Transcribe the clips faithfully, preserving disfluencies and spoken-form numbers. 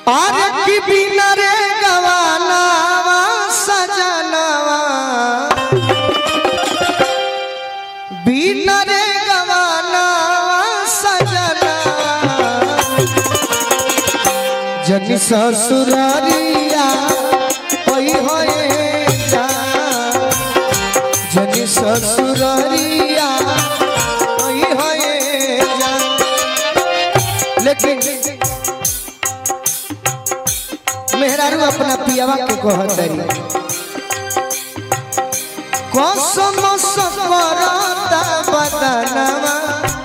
आरे की बिना रे गवानावा सजनवा बिना रे गवानावा सजनवा जनी ससुरारिया ओई होए जा जनी ससुरारिया ओई होए जा। लेकिन मेहरारू अपना पियावा के कहतरी कसम सकरता बदनवा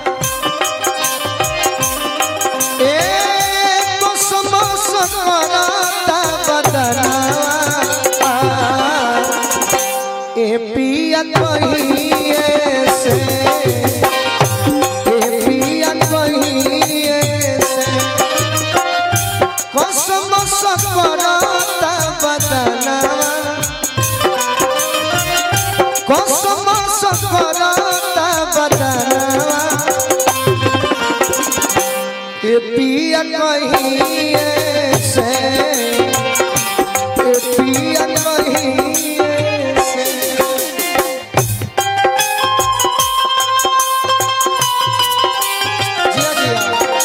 ए कसम सकरता बदनवा ए पिया कहिए से ए पिया कहिए से कसम सकरता बदनवा कसम सकरता बदनवा ए पिया कहिए से ए पिया कहिए से। जिया जिया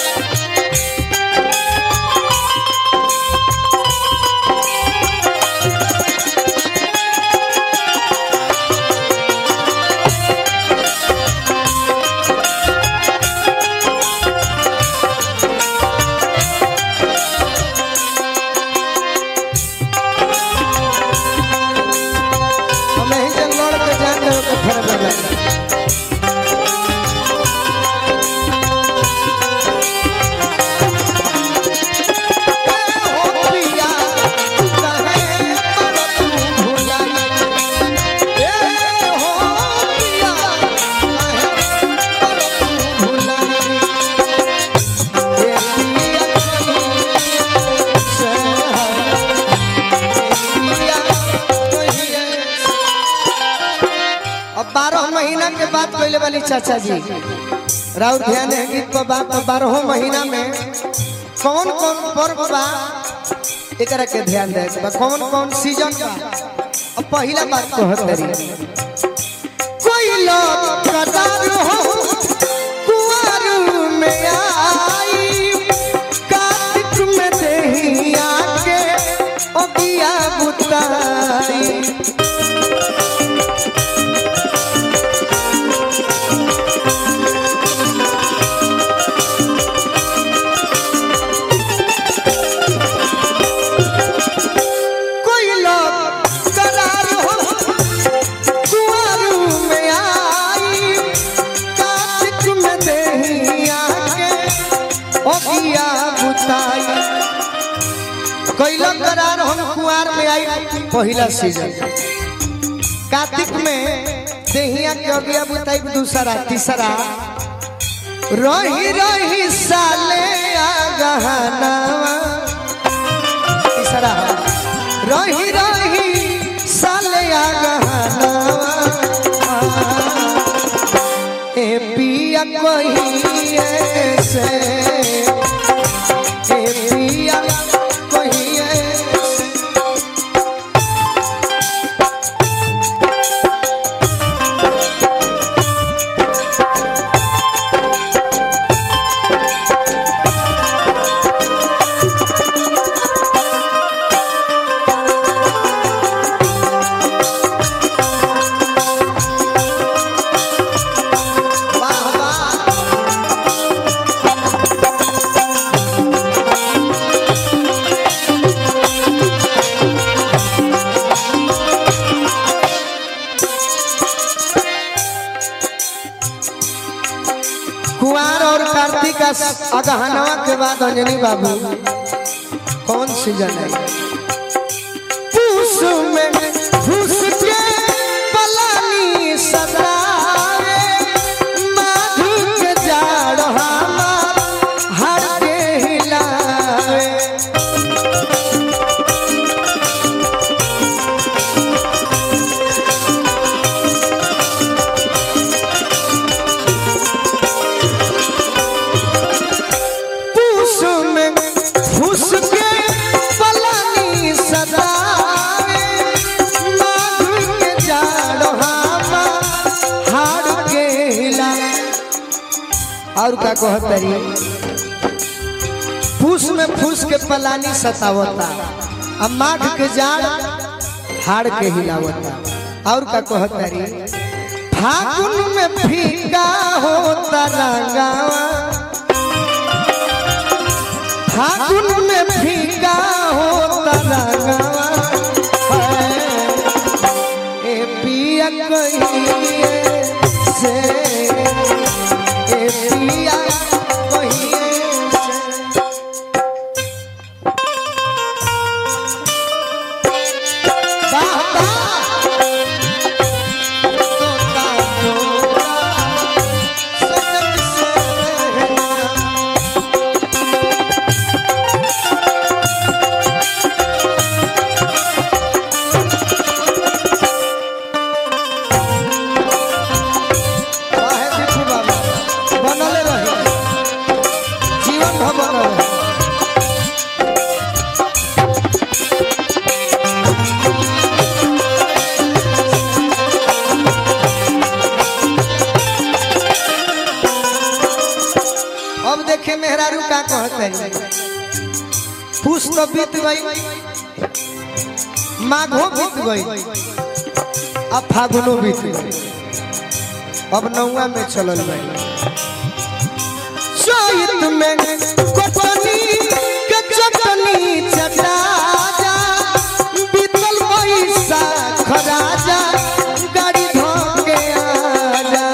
बारह महीना के बात कहले वाली चाचा जी राउर ध्यान है गीत पर बात बारह महीना में कौन कौन पर्व बा एकरा के ध्यान दे कौन कौन सीजन बा। अब पहला बात कहतरी कोई लोग कदार हो कुंवर में आई कार्तिक में देहिया के ओगिया बुताई कैला करार हम कुआर में आई पहला सीजन कार्तिक में देहिया के अगिया बुताई दूसरा तीसरा रही रही साले आ गहनावा तीसरा रही रही साले आ गहनावा ए पिया कहिए से ए पिया कुआर और कार्तिक का अगहनवा के बाद अंजनी बाबू कौन सीजन है पूस में फूस के पलानी सदावे माधु के जाड़ हमार हर के हिलावे पूस में फूस के और का कहतरी फूस में फूस के पलानी सतावता अब माघ के जाड़ हाड़ के हिलावता और का कहतरी फागुन में फीका होता रंगावा फागुन में फीका होता रंगावा ए पिया कहिए से ए पिया कहिए मेहरारू का कहते फूस तो बीत गई माघो बीत गई अब फागुनो बीत गई अब नौवा में चलल गई चैत में कटनी के चटनी चटा जा बीतल बैसाख राजा गाड़ी धोके आजा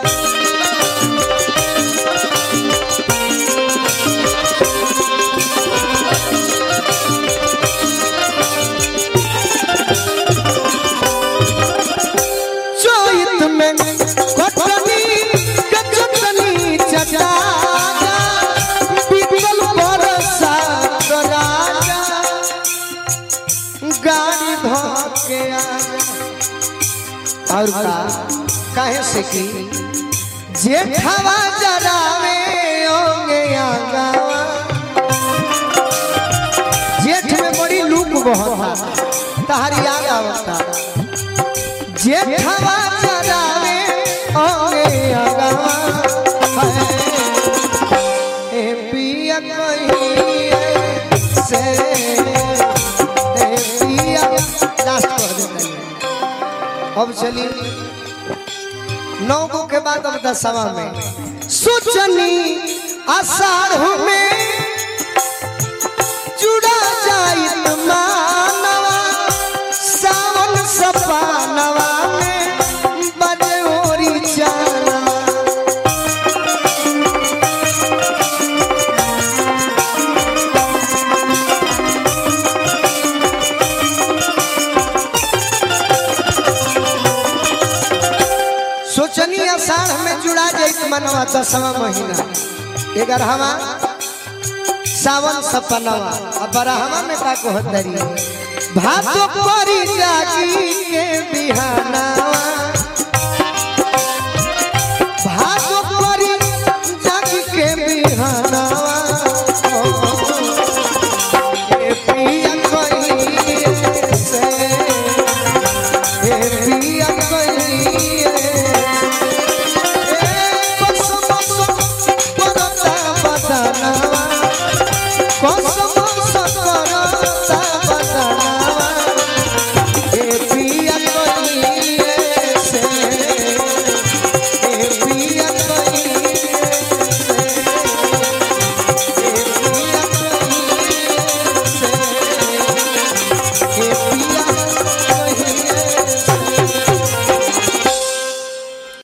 कटनी के चटनी चटा बीतल बरसात राजा गाड़ी धोके और का काहे से कि जेठवा जरावे होंगे आगावा जेठ में बड़ी लूक बहता तहारी याद आवता जेठवा जरावे होंगे आगावा ए पिया कहिए से ए पिया लास्ट कर देते अब चलिए नौ गो के बाद अब दसवा में सोचनी आषाढ़ में जुड़ा जाई मानवा सावन सपानवा में बजे ओरी जाना सोचनी आषाढ़ में जुड़ा जाइत मनवा दसवा महीना ग्यारहवा सावन सपनवा अब बारहवा में का कहतरी भादो परी जागी के बिहानवा भादो परी जागी के बिहानवा ए पिया कहिए से ए पिया कहिए कसम